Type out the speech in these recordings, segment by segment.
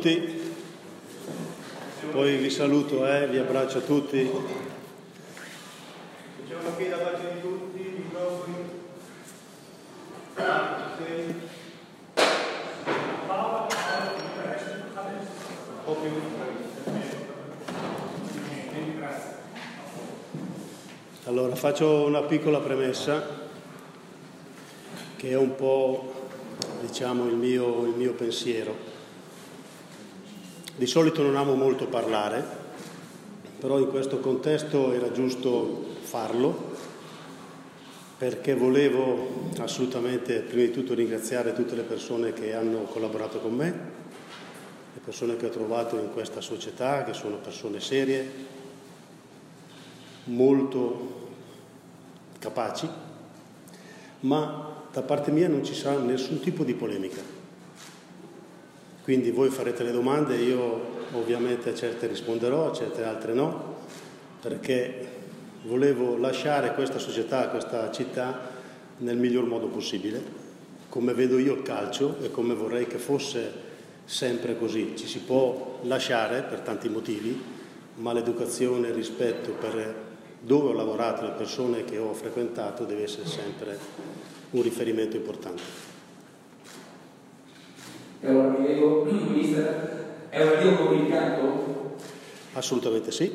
tutti, poi vi saluto, vi abbraccio a tutti. Facciamo qui da parte di tutti, i microfoni. Un po' più. Allora, faccio una piccola premessa che è un po', diciamo, il mio pensiero. Di solito non amo molto parlare, però in questo contesto era giusto farlo, perché volevo assolutamente, prima di tutto, ringraziare tutte le persone che hanno collaborato con me, le persone che ho trovato in questa società, che sono persone serie, molto capaci, ma da parte mia non ci sarà nessun tipo di polemica. Quindi voi farete le domande, io ovviamente a certe risponderò, a certe altre no, perché volevo lasciare questa società, questa città nel miglior modo possibile, come vedo io il calcio e come vorrei che fosse sempre così. Ci si può lasciare per tanti motivi, ma l'educazione, il rispetto per dove ho lavorato, le persone che ho frequentato, deve essere sempre un riferimento importante. E allora mi leggo, mister, è un addio comunicato? Assolutamente sì,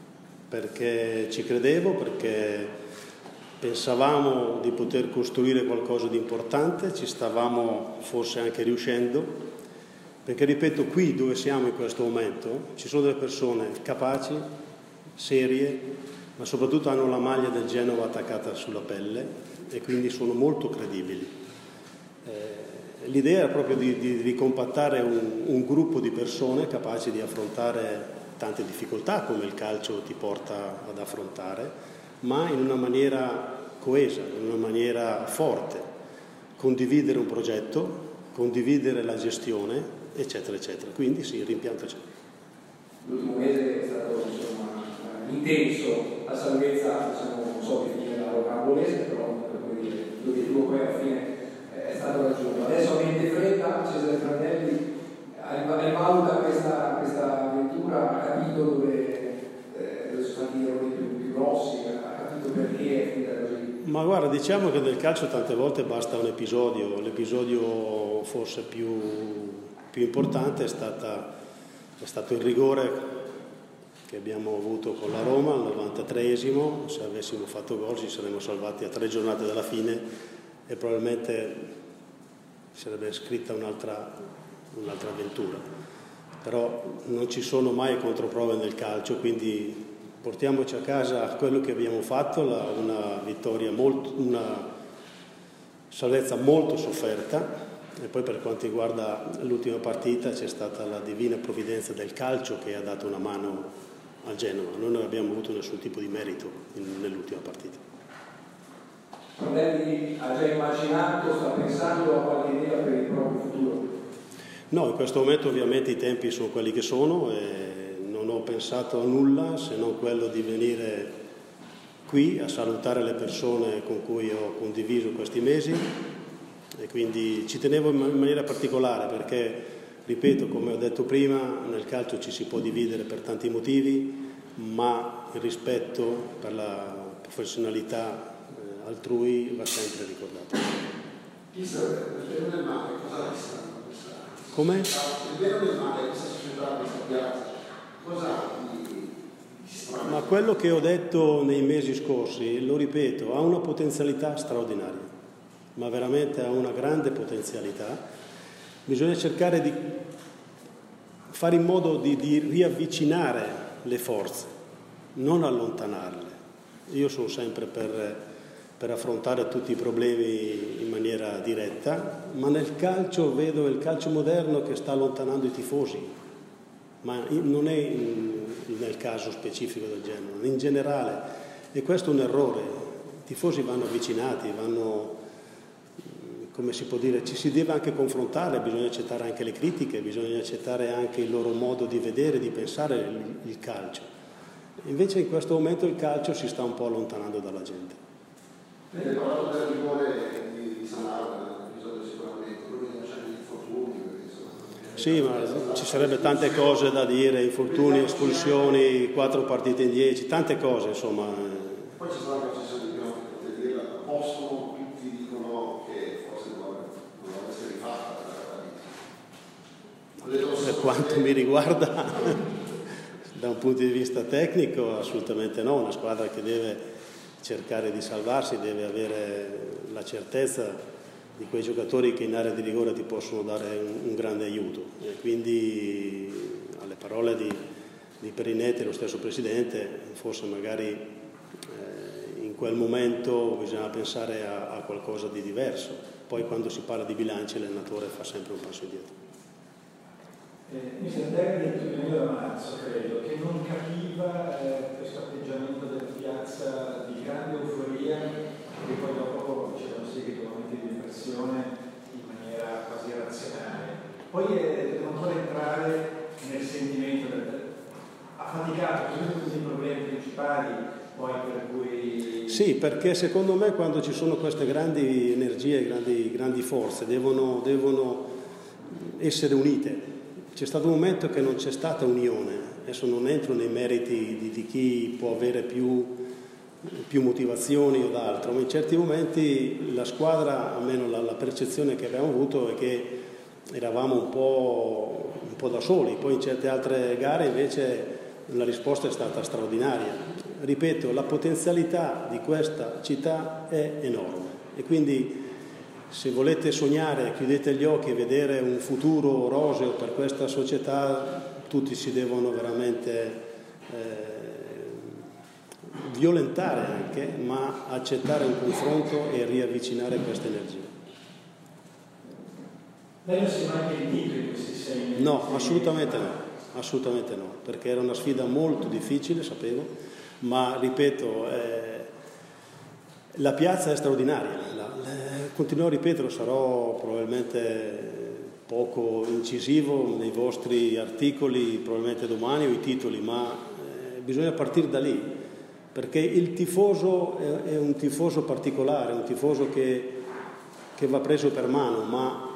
perché ci credevo, perché pensavamo di poter costruire qualcosa di importante, ci stavamo forse anche riuscendo, perché ripeto, qui dove siamo in questo momento ci sono delle persone capaci, serie, ma soprattutto hanno la maglia del Genova attaccata sulla pelle e quindi sono molto credibili. L'idea era proprio di ricompattare un gruppo di persone capaci di affrontare tante difficoltà come il calcio ti porta ad affrontare, ma in una maniera coesa, in una maniera forte, condividere un progetto, condividere la gestione, eccetera, eccetera. Quindi sì, il rimpianto c'è. L'ultimo mese è stato intenso, la salvezza, non so definire la roba bolese, però come dire, l'obiettivo poi alla fine è stato raggiunto. Adesso a mente fredda, Cesare Prandelli valuta questa avventura, ha capito dove sono stati gli errori più grossi, ha capito perché è finita così. Ma guarda, diciamo che nel calcio tante volte basta un episodio, l'episodio forse più importante è stato il rigore che abbiamo avuto con la Roma al 93esimo. Se avessimo fatto gol ci saremmo salvati a 3 giornate dalla fine e probabilmente sarebbe scritta un'altra avventura. Però non ci sono mai controprove nel calcio, quindi portiamoci a casa quello che abbiamo fatto, una vittoria una salvezza molto sofferta. E poi per quanto riguarda l'ultima partita c'è stata la divina provvidenza del calcio che ha dato una mano al Genova. Noi non abbiamo avuto nessun tipo di merito nell'ultima partita. Prandelli ha già immaginato, sta pensando a qualche idea per il proprio futuro? No, in questo momento ovviamente i tempi sono quelli che sono e non ho pensato a nulla se non quello di venire qui a salutare le persone con cui ho condiviso questi mesi e quindi ci tenevo in maniera particolare perché, ripeto, come ho detto prima, nel calcio ci si può dividere per tanti motivi, ma il rispetto per la professionalità altrui va sempre ricordato. Il bene del male, cosa resta? Come? Il bene del male, questa società, questa piazza, cosa di strano? Ma quello che ho detto nei mesi scorsi, lo ripeto, ha una potenzialità straordinaria, ma veramente ha una grande potenzialità. Bisogna cercare di fare in modo di riavvicinare le forze, non allontanarle. Io sono sempre per affrontare tutti i problemi in maniera diretta, ma nel calcio vedo il calcio moderno che sta allontanando i tifosi, ma non è nel caso specifico del Genoa, in generale, e questo è un errore. I tifosi vanno avvicinati, come si può dire, ci si deve anche confrontare, bisogna accettare anche le critiche, bisogna accettare anche il loro modo di vedere, di pensare il calcio. Invece in questo momento il calcio si sta un po' allontanando dalla gente. Avete parlato del rigore di Sanarda, nell'episodio sicuramente, lui non c'è gli infortuni, Sì, ma ci sarebbe tante cose da dire, infortuni, espulsioni, 4 partite in 10, tante cose, insomma. Poi c'è stata la concessione di Piotti, possono, tutti dicono che forse non deve essere rifatta. Per quanto mi riguarda, da un punto di vista tecnico, assolutamente no. Una squadra che deve cercare di salvarsi deve avere la certezza di quei giocatori che in area di rigore ti possono dare un grande aiuto. E quindi alle parole di Perinetti, lo stesso Presidente, forse magari in quel momento bisogna pensare a qualcosa di diverso. Poi quando si parla di bilanci l'allenatore fa sempre un passo indietro. Mi sembra detto il 1° marzo, credo, che non capiva questo atteggiamento della piazza di grande euforia che poi dopo c'erano seguiti momenti di depressione in maniera quasi razionale. Poi devo ancora entrare nel sentimento ha faticato tutti i problemi principali poi per cui... Sì, perché secondo me quando ci sono queste grandi energie, grandi forze devono essere unite. C'è stato un momento che non c'è stata unione, adesso non entro nei meriti di chi può avere più motivazioni o d'altro, ma in certi momenti la squadra, almeno la percezione che abbiamo avuto è che eravamo un po' da soli, poi in certe altre gare invece la risposta è stata straordinaria. Ripeto, la potenzialità di questa città è enorme e quindi se volete sognare, chiudete gli occhi e vedere un futuro roseo per questa società, tutti si devono veramente violentare anche, ma accettare un confronto e riavvicinare questa energia. Lei non si è mai pentito in questi 6 mesi? No, assolutamente no, perché era una sfida molto difficile, sapevo, ma ripeto, la piazza è straordinaria. Continuo a ripeterlo, sarò probabilmente poco incisivo nei vostri articoli, probabilmente domani o i titoli, ma bisogna partire da lì, perché il tifoso è un tifoso particolare, un tifoso che va preso per mano, ma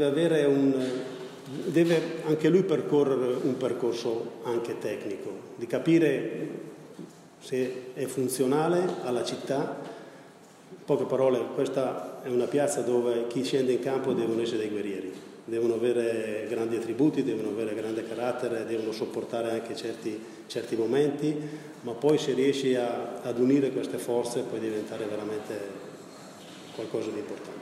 deve anche lui percorrere un percorso anche tecnico, di capire se è funzionale alla città. In poche parole, questa è una piazza dove chi scende in campo devono essere dei guerrieri, devono avere grandi attributi, devono avere grande carattere, devono sopportare anche certi momenti, ma poi se riesci ad unire queste forze puoi diventare veramente qualcosa di importante.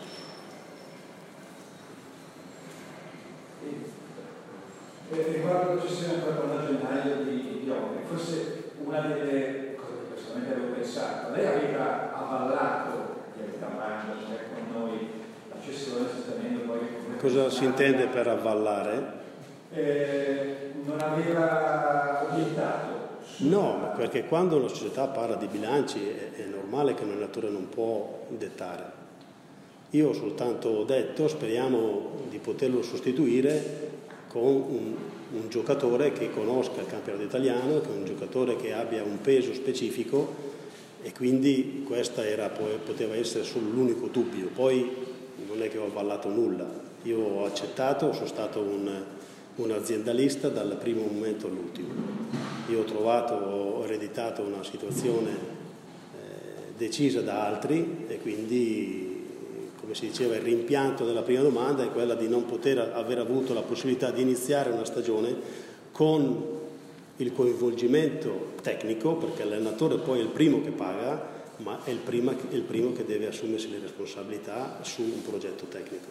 Riguardo la gestione a gennaio di Opera, forse una delle cose che personalmente avevo pensato, lei aveva avallato con noi la cessione, poi cosa si intende per avvallare? Non aveva obiettato? No, perché quando una società parla di bilanci è normale che un allenatore non può dettare. Io ho soltanto detto, speriamo di poterlo sostituire con un giocatore che conosca il campionato italiano, che è un giocatore che abbia un peso specifico, e quindi questa poteva essere solo l'unico dubbio. Poi non è che ho avallato nulla, io ho accettato, sono stato un aziendalista dal primo momento all'ultimo. Io ho ereditato una situazione decisa da altri e quindi, come si diceva, il rimpianto della prima domanda è quella di non poter aver avuto la possibilità di iniziare una stagione con il coinvolgimento tecnico, perché l'allenatore poi è il primo che paga, ma è il primo che deve assumersi le responsabilità su un progetto tecnico.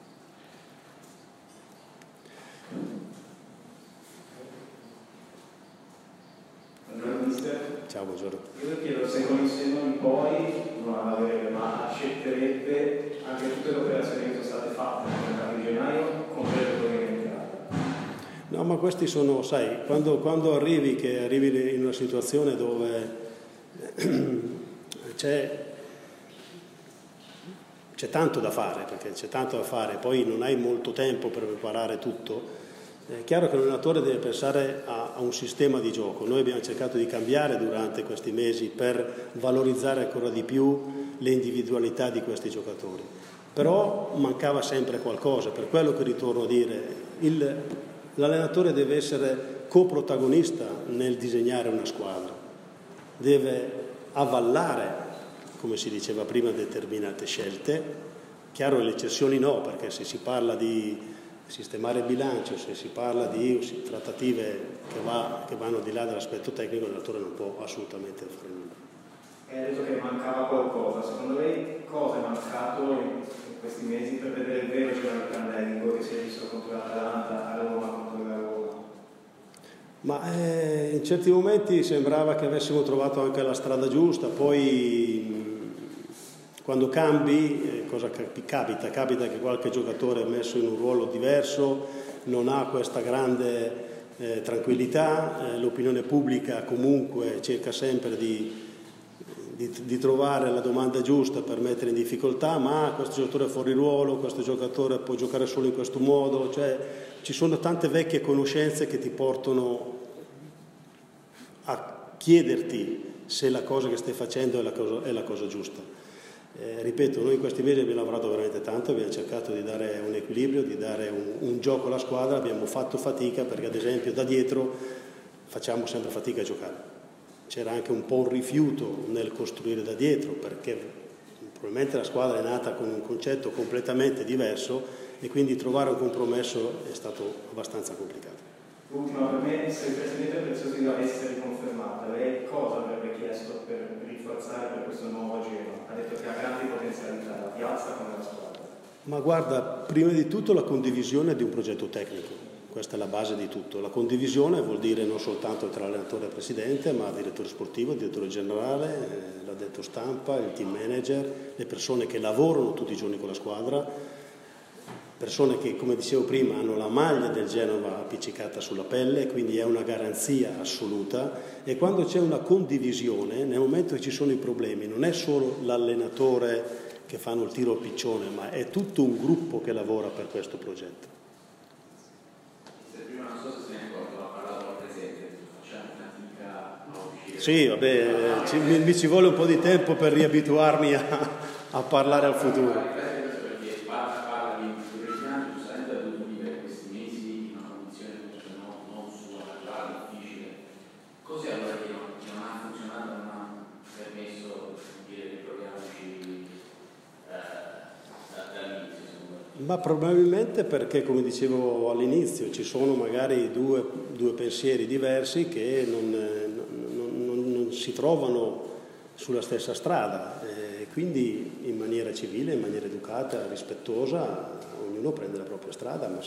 Buongiorno mister. Ciao, buongiorno. Io chiedo se con il senno in poi non la vedrebbe, ma accetterebbe anche tutte le operazioni che sono state fatte nel mercato di gennaio, compreso quello che è entrato. No, ma questi sono, sai, quando arrivi in una situazione dove c'è tanto da fare, poi non hai molto tempo per preparare tutto, è chiaro che l'allenatore deve pensare a un sistema di gioco. Noi abbiamo cercato di cambiare durante questi mesi per valorizzare ancora di più le individualità di questi giocatori. però mancava sempre qualcosa, per quello che ritorno a dire, l'allenatore deve essere coprotagonista nel disegnare una squadra, deve avvallare, come si diceva prima, determinate scelte. Chiaro, le eccezioni no, perché se si parla di sistemare il bilancio, se si parla di trattative che vanno al di là dell'aspetto tecnico, l'allenatore non può assolutamente fare nulla. Hai detto che mancava qualcosa, secondo lei cosa è mancato in questi mesi per vedere il vero generale tecnico che si è visto contro l'Atalanta, a Roma, contro la Roma? Ma in certi momenti sembrava che avessimo trovato anche la strada giusta, poi quando cambi, cosa capita? Capita che qualche giocatore è messo in un ruolo diverso, non ha questa grande tranquillità, l'opinione pubblica comunque cerca sempre di trovare la domanda giusta per mettere in difficoltà, ma questo giocatore è fuori ruolo, questo giocatore può giocare solo in questo modo, cioè ci sono tante vecchie conoscenze che ti portano a chiederti se la cosa che stai facendo è la cosa giusta. Ripeto, noi in questi mesi abbiamo lavorato veramente tanto, abbiamo cercato di dare un equilibrio, di dare un gioco alla squadra, abbiamo fatto fatica perché ad esempio da dietro facciamo sempre fatica a giocare. C'era anche un po' un rifiuto nel costruire da dietro perché probabilmente la squadra è nata con un concetto completamente diverso e quindi trovare un compromesso è stato abbastanza complicato. L'ultima per me, se il Presidente Preziosi dovesse riconfermata, lei cosa avrebbe chiesto per rinforzare per questo nuovo giro? Ha detto che ha grandi potenzialità, la piazza come la squadra. Ma guarda, prima di tutto la condivisione di un progetto tecnico, questa è la base di tutto. La condivisione vuol dire non soltanto tra allenatore e presidente, ma direttore sportivo, direttore generale, l'addetto stampa, il team manager, le persone che lavorano tutti i giorni con la squadra, persone che, come dicevo prima, hanno la maglia del Genova appiccicata sulla pelle, quindi è una garanzia assoluta. E quando c'è una condivisione, nel momento che ci sono i problemi, non è solo l'allenatore che fanno il tiro al piccione, ma è tutto un gruppo che lavora per questo progetto. Prima non so se se ne ricordo, ha parlato al Presidente, facciamo fatica a uscire. Sì, vabbè, mi ci vuole un po' di tempo per riabituarmi a parlare al futuro. Ma probabilmente perché, come dicevo all'inizio, ci sono magari due pensieri diversi che non si trovano sulla stessa strada, quindi in maniera civile, in maniera educata, rispettosa, ognuno prende la propria strada, ma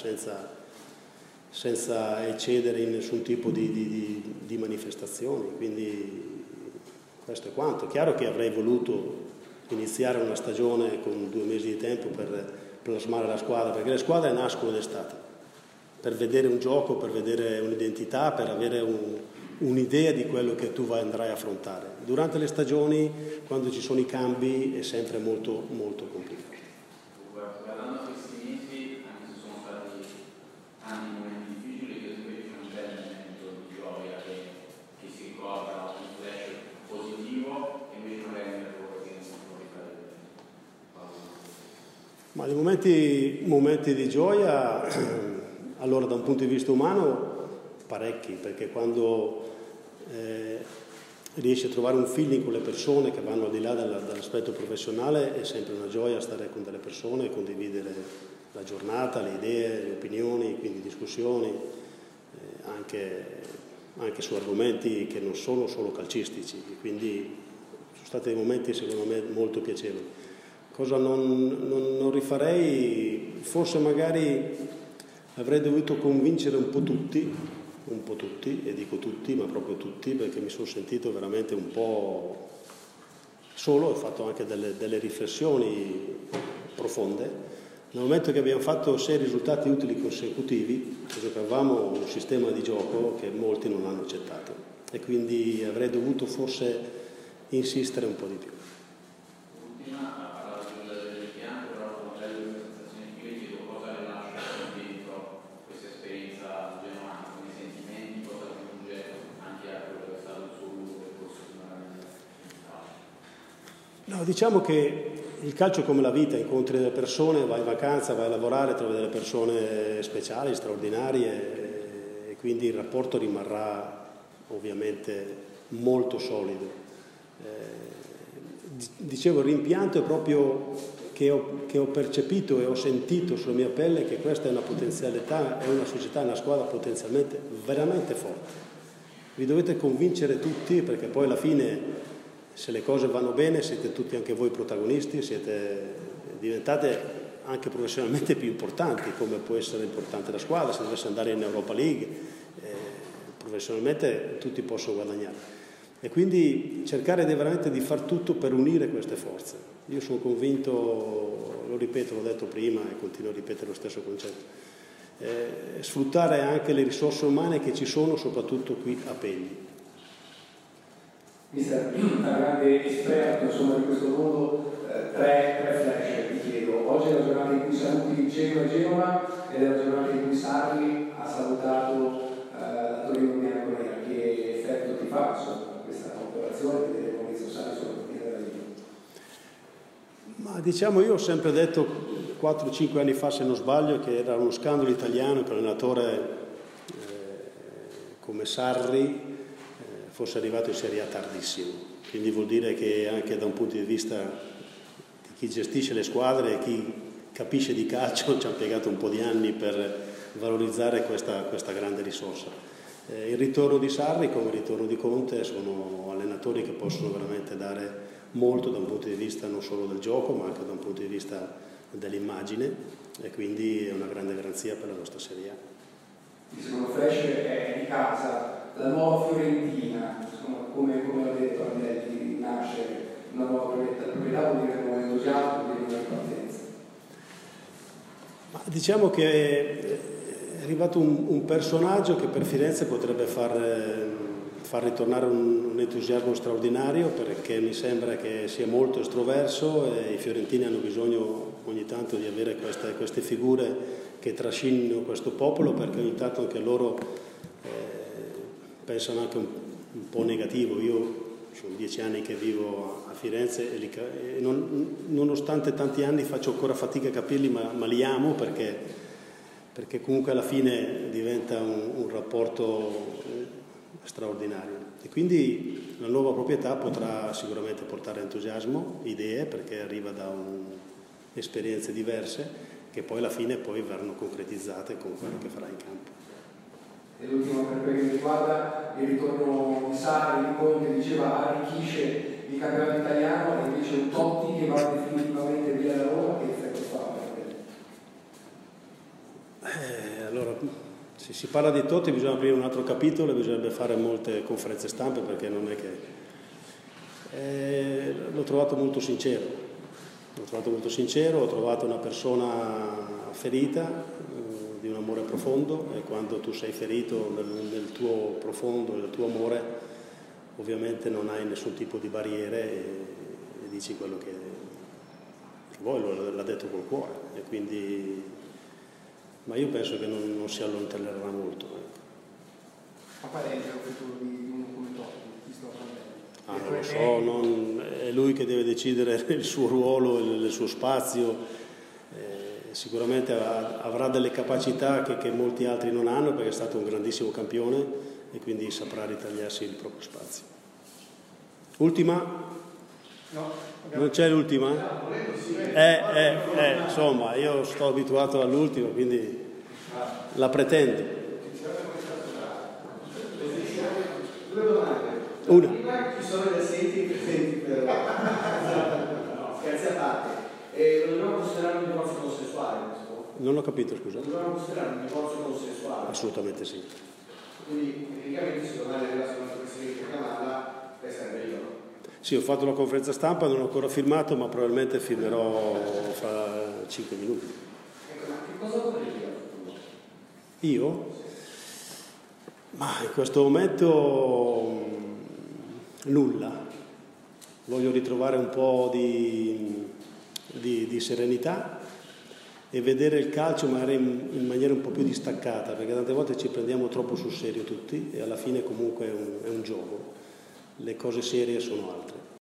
senza eccedere in nessun tipo di manifestazioni. Quindi questo è quanto. È chiaro che avrei voluto iniziare una stagione con 2 mesi di tempo per plasmare la squadra, perché le squadre nascono d'estate, per vedere un gioco, per vedere un'identità, per avere un'idea di quello che tu andrai a affrontare. Durante le stagioni, quando ci sono i cambi, è sempre molto, molto complicato. Guardando questi mesi, anche se sono stati tanti momenti difficili, che invece c'è un bel momento di gioia che si ricorda, un flash positivo, e invece non è un lavoro che non si può rifare. Ma nei momenti di gioia, allora da un punto di vista umano, parecchi, perché quando riesci a trovare un feeling con le persone che vanno al di là dall'aspetto professionale, è sempre una gioia stare con delle persone, condividere la giornata, le idee, le opinioni, quindi discussioni, anche su argomenti che non sono solo calcistici, quindi sono stati dei momenti secondo me molto piacevoli. Cosa non rifarei? Forse magari avrei dovuto convincere un po' tutti, e dico tutti, ma proprio tutti, perché mi sono sentito veramente un po' solo, ho fatto anche delle riflessioni profonde. Nel momento che abbiamo fatto 6 risultati utili consecutivi, giocavamo un sistema di gioco che molti non hanno accettato e quindi avrei dovuto forse insistere un po' di più. No, diciamo che il calcio è come la vita, incontri delle persone, vai in vacanza, vai a lavorare, trovi delle persone speciali, straordinarie, e quindi il rapporto rimarrà ovviamente molto solido. Dicevo, il rimpianto è proprio che ho percepito e ho sentito sulla mia pelle che questa è una potenzialità, è una società, una squadra potenzialmente veramente forte. Vi dovete convincere tutti, perché poi alla fine, se le cose vanno bene, siete tutti anche voi protagonisti, diventate anche professionalmente più importanti, come può essere importante la squadra. Se dovesse andare in Europa League, professionalmente tutti possono guadagnare. E quindi cercare veramente di far tutto per unire queste forze. Io sono convinto, lo ripeto, l'ho detto prima e continuo a ripetere lo stesso concetto, sfruttare anche le risorse umane che ci sono, soprattutto qui a Pegli. Mister, da grande esperto insomma, di questo mondo, tre flash vi chiedo. Oggi è la giornata in cui saluti Genova ed è la giornata in cui Sarri ha salutato la Torino Bianconera. Che effetto ti fa insomma, questa operazione vedere Maurizio Sarri sulla partita della Liga? Ma diciamo, io ho sempre detto 4-5 anni fa, se non sbaglio, che era uno scandalo italiano che un allenatore come Sarri fosse arrivato in Serie A tardissimo. Quindi vuol dire che anche da un punto di vista di chi gestisce le squadre e chi capisce di calcio ci ha impiegato un po' di anni per valorizzare questa grande risorsa. Il ritorno di Sarri come il ritorno di Conte sono allenatori che possono veramente dare molto da un punto di vista non solo del gioco ma anche da un punto di vista dell'immagine, e quindi è una grande garanzia per la nostra Serie A. Il secondo flash è di casa, la nuova Fiorentina, insomma, come ha detto Andelli, nasce una nuova proprietà, vuol dire un nuovo entusiasmo, vuol dire una ripartenza. Ma diciamo che è arrivato un personaggio che per Firenze potrebbe far ritornare un entusiasmo straordinario, perché mi sembra che sia molto estroverso e i fiorentini hanno bisogno ogni tanto di avere queste figure che trascinino questo popolo, perché ogni tanto anche loro pensano anche un po' negativo. Io sono 10 anni che vivo a Firenze e nonostante tanti anni faccio ancora fatica a capirli, ma li amo perché comunque alla fine diventa un rapporto straordinario. E quindi la nuova proprietà potrà sicuramente portare entusiasmo, idee, perché arriva da esperienze diverse che poi alla fine verranno concretizzate con quello che farà in campo. E l'ultimo per quello che mi riguarda il ritorno di Sarri, di Conte, diceva arricchisce il campionato italiano, e invece un Totti che va definitivamente via da Roma, che effetto fa per te? Allora, se si parla di Totti bisogna aprire un altro capitolo e bisognerebbe fare molte conferenze stampe, perché non è che... l'ho trovato molto sincero. Ho trovato una persona ferita, di un amore profondo, e quando tu sei ferito nel tuo profondo, nel tuo amore, ovviamente non hai nessun tipo di barriere e dici quello che vuoi, l'ha detto col cuore, e quindi, ma io penso che non si allontanerà molto. A parente il futuro di uno come Totti, ti sto parlando. Non lo so, è lui che deve decidere il suo ruolo, il suo spazio. Sicuramente avrà delle capacità che molti altri non hanno, perché è stato un grandissimo campione e quindi saprà ritagliarsi il proprio spazio. Ultima? No, non c'è l'ultima? Insomma, io sto abituato all'ultima, quindi la pretendo. Una. Ci sono gli assenti presenti per scherzi a parte. Lo dobbiamo considerare un divorzio consensuale? Non ho capito, scusa. Lo dobbiamo considerare un divorzio consensuale? Assolutamente sì. Quindi tecnicamente se domani arrivasse una presidente Camalla, sarebbe libero? Sì, ho fatto la conferenza stampa, non ho ancora firmato, ma probabilmente firmerò fra 5 minuti. Ecco, ma che cosa vorrei dire? Io? Ma in questo momento nulla. Voglio ritrovare un po' di serenità e vedere il calcio magari in maniera un po' più distaccata, perché tante volte ci prendiamo troppo sul serio tutti e alla fine comunque è un gioco. Le cose serie sono altre.